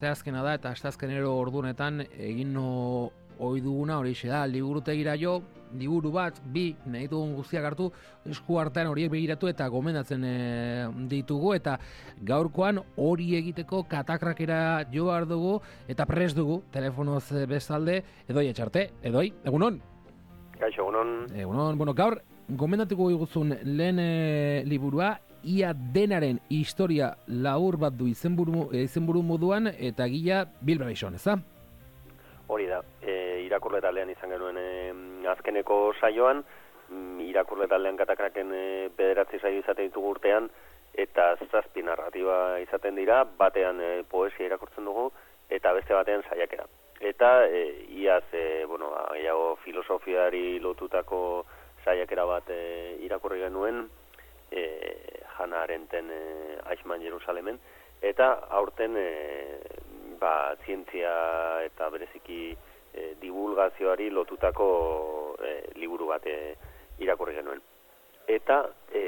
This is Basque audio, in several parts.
Asteazkena da, eta asteazkenero ordunetan egin ohi duguna horixe da, liburutegira jo, liburu bat, bi, nahi dugun guztiak hartu, esku artean horiek begiratu eta gomendatzen ditugu, eta gaurkoan hori egiteko katakrakera jo behar dugu, eta prest dugu, telefonoz bestalde, Edoi Etxarte. Edoi, egunon? Kaixo, egunon. Egunon, bueno, gaur, gomendatuko diguzun lehen liburua, Ia denaren historia labur bat du izenburu moduan, eta gila Bilbao, ez da? Hori da, irakurle taldean izan genuen azkeneko saioan, irakurle taldean katakraken 9 saio izaten ditugu urtean, eta 7 narratiba izaten dira, batean poesia irakurtzen dugu, eta beste batean saiakera. Eta iaz, gehiago filosofiari lotutako saiakera bat irakurri genuen, Hannah Arendten Eichmann Jerusalemen, eta aurten zientzia eta bereziki divulgazioari lotutako liburu bat irakurri genuen. Eta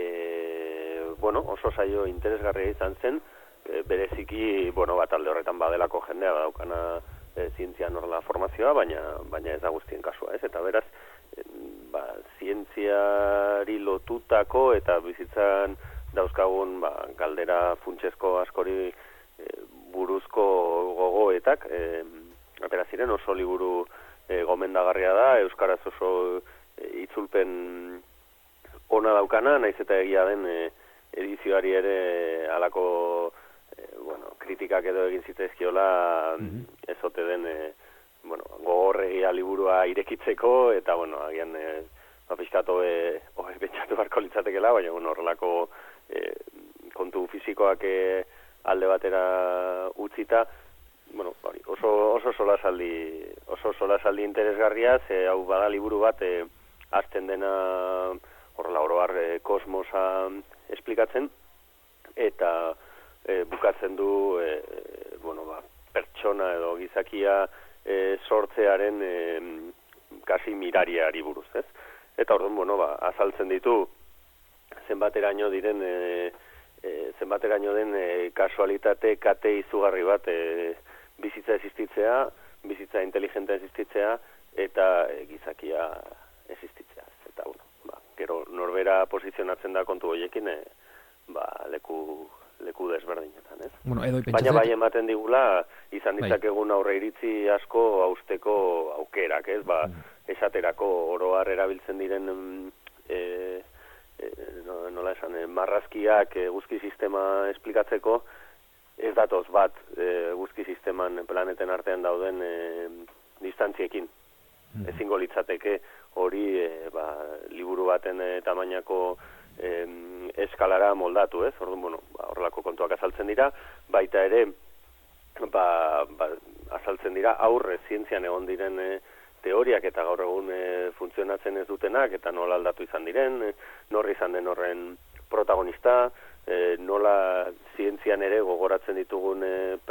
oso saio interesgarria izan zen, bereziki alde horretan badelako jendea daukana zientzian horrela formazioa, baina ez da guztien kasua, ez? Eta beraz, zientziari lotutako eta bizitzan dauzkagun galdera funtsezko askori buruzko gogoetak atera ziren, oso liburu gomendagarria da, euskaraz oso itzulpen ona daukana, naiz eta egia den edizioari ere halako kritikak edo egin zitzaizkiola ezote den gogorregia liburua irekitzeko, eta agian pixkatu betxatu barko litzatekela, baina horrelako kontu fisikoak alde batera utzita, oso solasaldi interesgarria, ze hau bada liburu bat hasten dena horrela oroar kosmosa esplikatzen, eta bukatzen du pertsona edo gizakia sortzearen kasi mirariari buruz, ez? Eta orduan, azaltzen ditu zenbateraino den kasualitate kate izugarri bat bizitza existitzea, bizitza inteligente existitzea, eta gizakia existitzea. Eta, gero norbera posizionatzen da kontu horiekin, leku desberdinetan, ez? Baina bai ematen digula, izan ditzakegun aurre iritzi asko hausteko aukerak, ez? Esaterako oroar erabiltzen diren marrazkiak guzki sistema esplikatzeko, ez datoz bat guzki sisteman planeten artean dauden distantziekin. Ezingo litzateke hori liburu baten tamainako eskalara moldatu, ez? Orduan, horrelako kontuak azaltzen dira, baita ere azaltzen dira aurre zientzian egon diren teoriak eta gaur egun funtzionatzen ez dutenak, eta nola aldatu izan diren, norri izan den horren protagonista, nola zientzian ere gogoratzen ditugun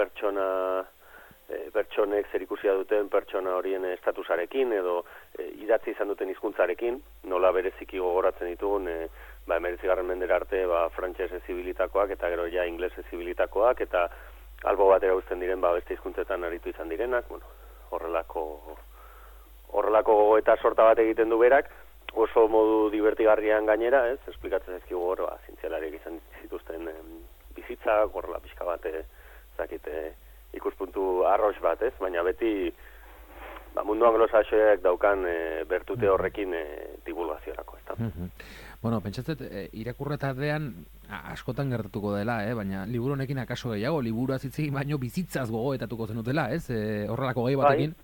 pertsonek zerikusia duten pertsona horien estatusarekin, edo idatzi izan duten hizkuntzarekin, nola bereziki gogoratzen ditugun 19. mendera arte frantses ezibilitakoak, eta gero ja ingles ezibilitakoak, eta albo batera uzten diren beste hizkuntzetan aritu izan direnak, horrelako gogoeta sorta bat egiten du berak, oso modu divertigarrian gainera, ez? Esplikatzen ezkigu hor, zientzialariek izan zituzten bizitza, horrela pixka bat, ikuspuntu arroz bat, ez? Baina beti mundu anglosaxoek daukan bertute horrekin divulgaziorako, ez da? Pentsatzet, irakurretardean askotan gertatuko dela, baina liburu honekin akaso gehiago, liburu azitzekin baino bizitzaz gogoetatuko zenutela, ez? Horrelako gai batekin.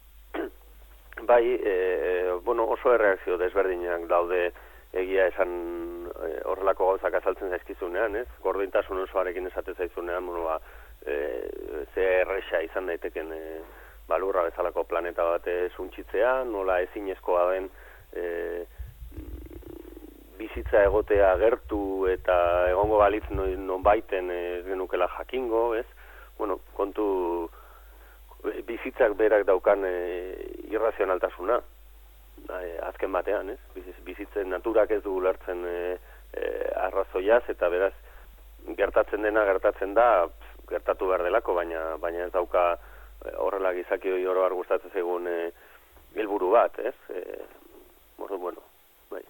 Oso erreakzio desberdinak daude egia esan horrelako gauzak azaltzen zaizkizunean, ez? Gordintasun osoarekin esate zaizunean, ze erresa izan daiteken lurra bezalako planeta bat suntxitzea, nola ezinezkoa den bizitza egotea gertu eta egongo balitz nonbaiten ez genukela jakingo, ez? Kontu bizitzak berak daukan irrazionaltasuna, azken batean, ez? Bizitzen naturak ez du ulertzen arrazoiaz, eta beraz gertatzen dena gertatzen da gertatu behar delako, baina ez dauka horrela gizaki oro har gustatzen egun helburu bat, ez? Bueno, bai.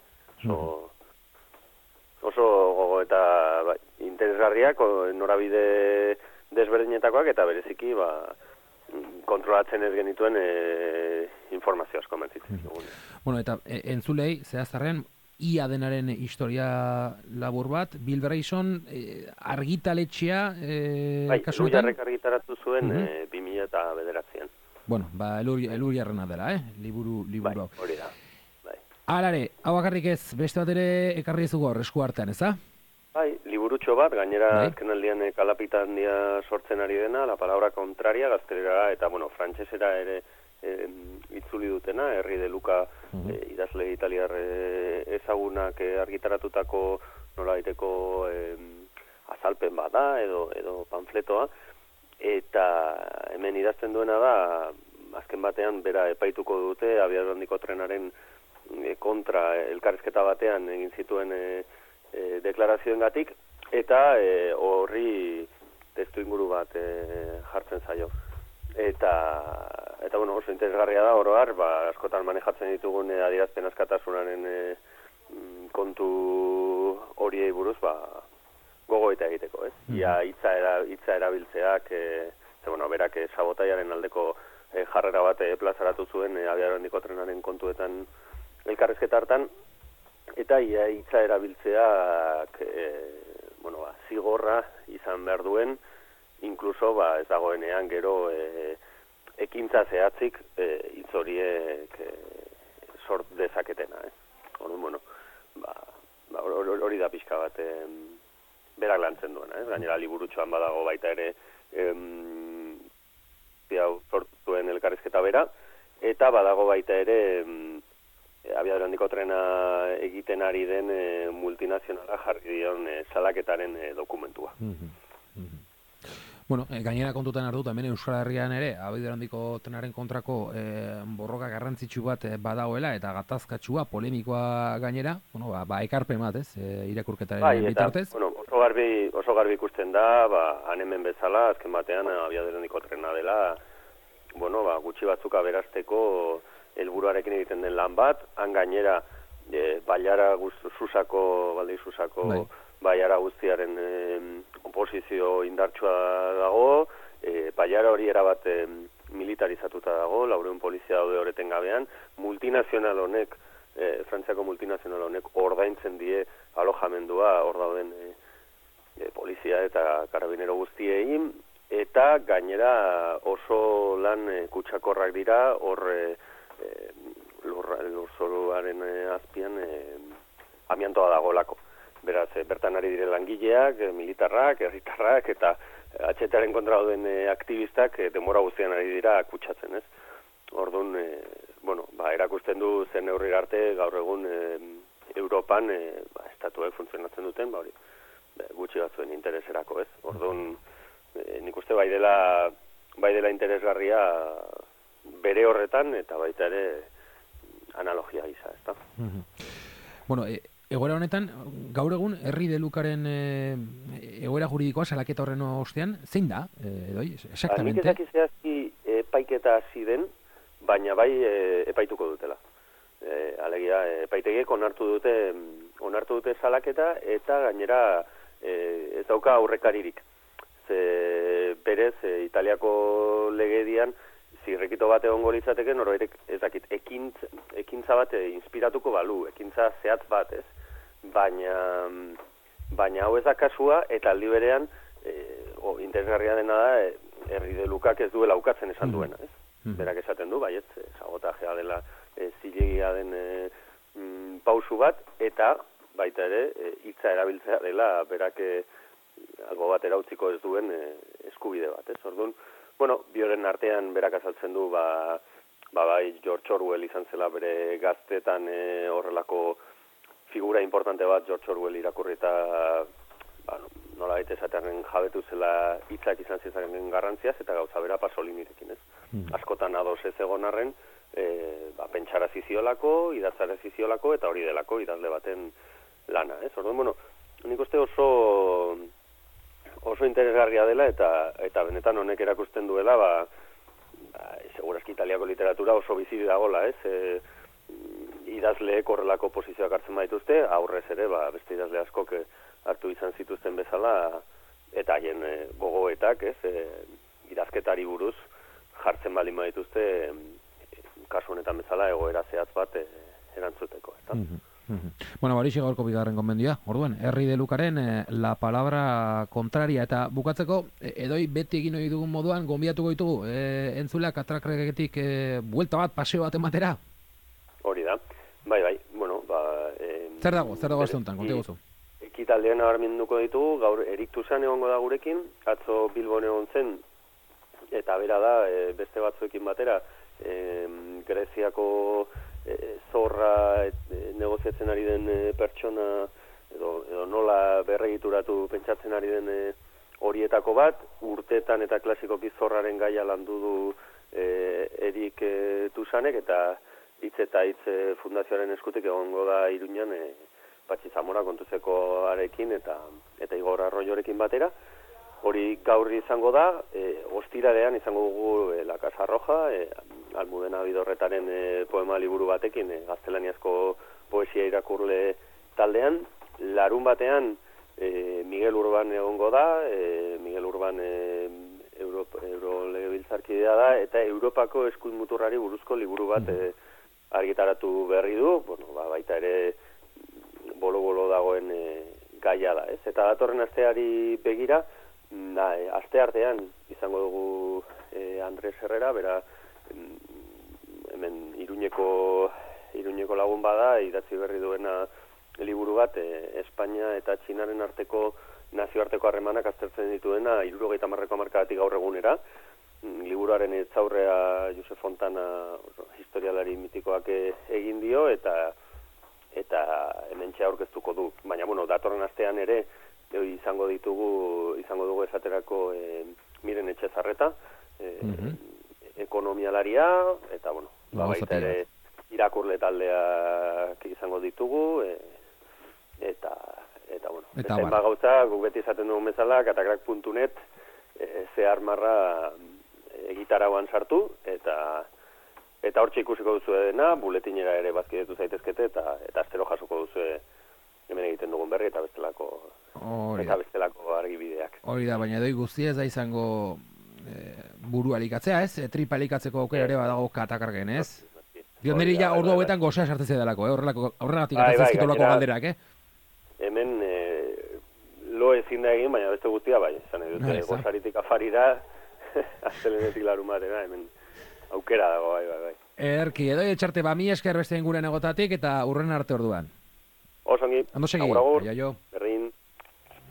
Oso gogo eta bai, interesgarriak, norabide desberdinetakoak eta bereziki kontrolatzen ez genituen informazio asko mentitzen. Bueno, eta entzulei, zehaztarren, ia denaren historia labur bat, Bill Bryson argitaletxea kasuetan? Elurjarrek argitaratu zuen 2009an. Bueno, elurjarrena dela, liburu hau. Hori da. Alare, hau bakarrik ez, beste bat ere ekarri ez dugu esku artean, eza? Bai, liburutxo bat, gainera azkenaldian kalapita handia sortzen ari dena, la palabra contraria, gaztelera eta, frantsesera ere itzuli dutena, Herri de Luca idazle italiar ezagunak argitaratutako nolabaiteko azalpen bat da, edo panfletoa, eta hemen idazten duena da, azken batean bera epaituko dute, abiadura handiko trenaren kontra elkarrizketa batean egin zituen deklarazioengatik, eta horri testu inguru bat jartzen zaio. Eta oso interesgarria da, oro har, askotan manejatzen ditugun adierazpen askatasunaren kontu horiei buruz, gogo eta egiteko, ez? Ia hitza erabiltzeak, berak sabotaiaren aldeko jarrera bat plazaratu zuen abiadura handiko trenaren kontuetan elkarrizketa hartan, eta ia hitza erabiltzeak zigorra izan behar duen, inkluso ez dagoenean gero ekintza zehatzik hitz horiek sort dezaketena. Hori da pixka bat berak lantzen duena. Gainera liburutxoan badago baita ere sortuen elkarrizketa bera, eta badago baita ere abiadura handiko trena egiten ari den multinazionala jarri dion salaketaren dokumentua. Bueno, gainera kontutan hartu, hemen Euskal Herrian ere, abiadura handiko trenaren kontrako borroka garrantzitsu bat badagoela, eta gatazkatsua, polemikoa gainera, ekarpen bat, irakurketaren bitartez. Oso garbi ikusten da, han hemen bezala, azken batean abiadura handiko trena dela, gutxi batzuk aberasteko helburuarekin egiten den lan bat, han gainera baiara guztiaren oposizio indartsua dago, baiara hori erabat militarizatuta dago, 400 polizia daude horreten gabean, multinazional honek, Frantziako multinazional honek ordaintzen die alojamendua hor dauden polizia eta karabinero guztiei, eta gainera oso lan kutsakorrak dira, hor lurzoruaren azpian amiantoa dagoelako. Beraz, bertan ari dire langileak, militarrak, herritarrak, eta atxetaren kontra dauden aktivistak denbora guztian ari dira kutsatzen, ez? Orduan, erakusten du zen neurri arte gaur egun Europan estatuek funtzionatzen duten, gutxi batzuen intereserako, ez? Orduan, nik uste bai dela interesgarria bere horretan, eta baita ere analogia gisa, ez da? Bueno, egoera honetan, gaur egun, Herri de Lucaren egoera juridikoa salaketa horren ostean, zein da, Edoi? Exactamente. Nik ezakizazki epaiketa hasi den, baina bai epaituko dutela. Alegia, epaitegiek onartu dute salaketa, eta gainera ez dauka aurrekaririk. Berez, Italiako legedian, zirrekito bat egongo litzateke, norbaitek ezakit, ekintza bat inspiratuko balu, ekintza zehatz bat, ez? Baina hau ez da kasua, eta aldi berean, interesgarria dena da, Herri de Lucak ez duela ukatzen esan duena, ez? Berak esaten du, baiet, sabotajea dela zilegia den pausu bat, eta baita ere, hitza erabiltzea dela, berak albo bat erautziko ez duen eskubide bat, ez? Orduan, bioren artean berak azaltzen du, bai George Orwell izan zela bere gaztetan horrelako figura importante bat George Orwell irakurri eta nola baita esatearen jabetu zela hitzak izan zizaren garrantziaz eta gauza bera pasolinirekin, ez? Askotan ados ez egon arren, pentsara ziziolako, idatzara ziziolako eta hori delako idazle baten lana, ez? Orduan, nik uste oso interesgarria dela eta benetan honek erakusten duela segurazki italiako literatura oso bizi dagola, ez? Idazleek horrelako posizioak hartzen baituzte, aurrez ere beste idazle askok hartu izan zituzten bezala eta haien gogoetak, ez? Idazketari buruz jartzen baldin badituzte kasu honetan bezala egoera zehatz bat erantzuteko, ezta? Bueno, horixe gaurko bigarren konbendioa. Orduan, Herri de Lucaren La Palabra Contraria eta bukatzeko edoi beti egin ohi dugun moduan gonbidatuko ditugu entzuleak atrakregetik buelta bat, paseo bat ematera. Hori da. Bai. Bueno, zer dago aste honetan, konta guzu. Ekitaldean nabarmenduko ditugu, gaur Eriktusan egongo da gurekin, atzo Bilbon egon zen eta bera da beste batzuekin batera Greziako zorra negoziatzen ari den pertsona edo nola berregituratu pentsatzen ari den horietako bat, urteetan eta klasikoki zorraren gaia landu du Erik Tusanek eta Hitz fundazioaren eskutik egongo da Iruñan Patxi Zamora kontuzeko arekin eta Igor Arroyorekin batera. Hori gaur izango da, ostiralean izango dugu La Casa Roja, Almudena Bidorretaren poema liburu batekin, gaztelaniazko poesia irakurle taldean. Larun batean Miguel Urban egongo da, Miguel Urban Eurolegebiltzarkidea da, eta Europako eskuin muturrari buruzko liburu bat argitaratu berri du, baita ere bolo-bolo dagoen gaia da, ez? Eta datorren asteari begira, aste artean izango dugu Andres Herrera, bera hemen Iruñeko lagun bada, idatzi berri duena liburu bat, Espainia eta Txinaren arteko nazioarteko harremanak aztertzen dituena 70ko hamarkadatik gaur egunera. Liburuaren etzaurrea Josef Fontana historialari mitikoak egin dio eta hementxe aurkeztuko du. Baina, datorren astean ere izango dugu esaterako Miren Etxezarreta, ekonomialaria, eta baita ere irakurle taldeak izango ditugu, eta gauza, guk beti esaten dugun bezala, katakrak.net zehar marra gitarauan sartu, eta hortxe ikusiko duzu dena, buletinera ere bazkidetu zaitezkete, eta astero jasoko duzu hemen egiten dugun berri, eta bestelako argibideak. Hori da, baina doi guzti ez da izango buru alikatzea, ez? Tripa alikatzeko aukera ere badago katakargen, ez? Dio niri ja ordu hauetan gozea sartzea delako, horregatik atzazkitu lako galderak, Hemen lo ezin da egin, baina beste guztia bai, izan edute gozaritik afarira, aztelenetik larumatera, hemen aukera dago, bai. Erki, edoi etxarte, mi esker beste inguren egotatik eta urren arte orduan. Osongi, Ando segi, agur, jo. berrin.